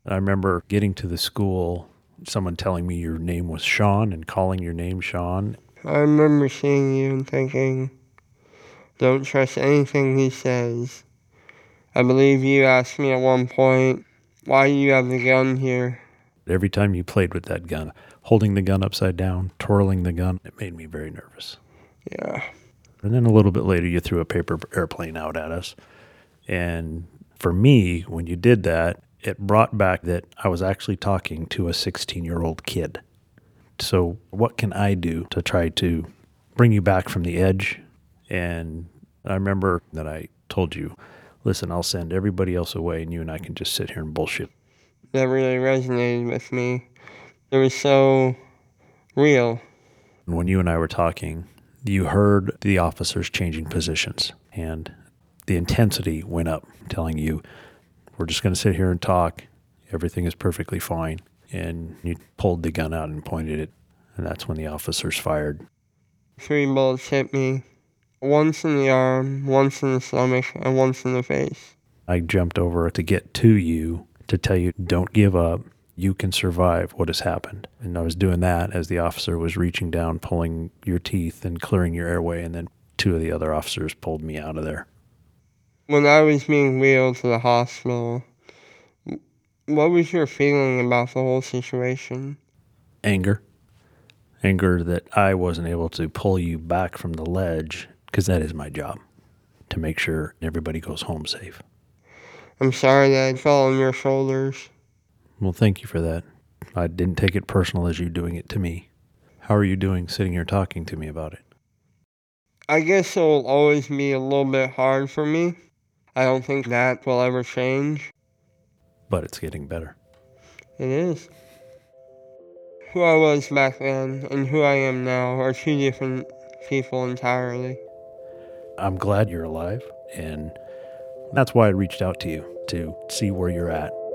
I remember getting to the school, someone telling me your name was Sean and calling your name Sean. I remember seeing you and thinking, don't trust anything he says. I believe you asked me at one point, why do you have the gun here? Every time you played with that gun, holding the gun upside down, twirling the gun, it made me very nervous. Yeah. And then a little bit later, you threw a paper airplane out at us. And for me, when you did that, it brought back that I was actually talking to a 16-year-old kid. So what can I do to try to bring you back from the edge? And I remember that I told you, listen, I'll send everybody else away and you and I can just sit here and bullshit. That really resonated with me. It was so real. When you and I were talking, you heard the officers changing positions and the intensity went up, telling you, we're just going to sit here and talk. Everything is perfectly fine. And you pulled the gun out and pointed it. And that's when the officers fired. 3 bullets hit me. Once in the arm, once in the stomach, and once in the face. I jumped over to get to you to tell you, don't give up. You can survive what has happened. And I was doing that as the officer was reaching down, pulling your teeth and clearing your airway. And then 2 of the other officers pulled me out of there. When I was being wheeled to the hospital, what was your feeling about the whole situation? Anger. Anger that I wasn't able to pull you back from the ledge, because that is my job, to make sure everybody goes home safe. I'm sorry that it fell on your shoulders. Well, thank you for that. I didn't take it personal as you doing it to me. How are you doing sitting here talking to me about it? I guess it will always be a little bit hard for me. I don't think that will ever change. But it's getting better. It is. Who I was back then and who I am now are 2 different people entirely. I'm glad you're alive, and that's why I reached out to you, to see where you're at.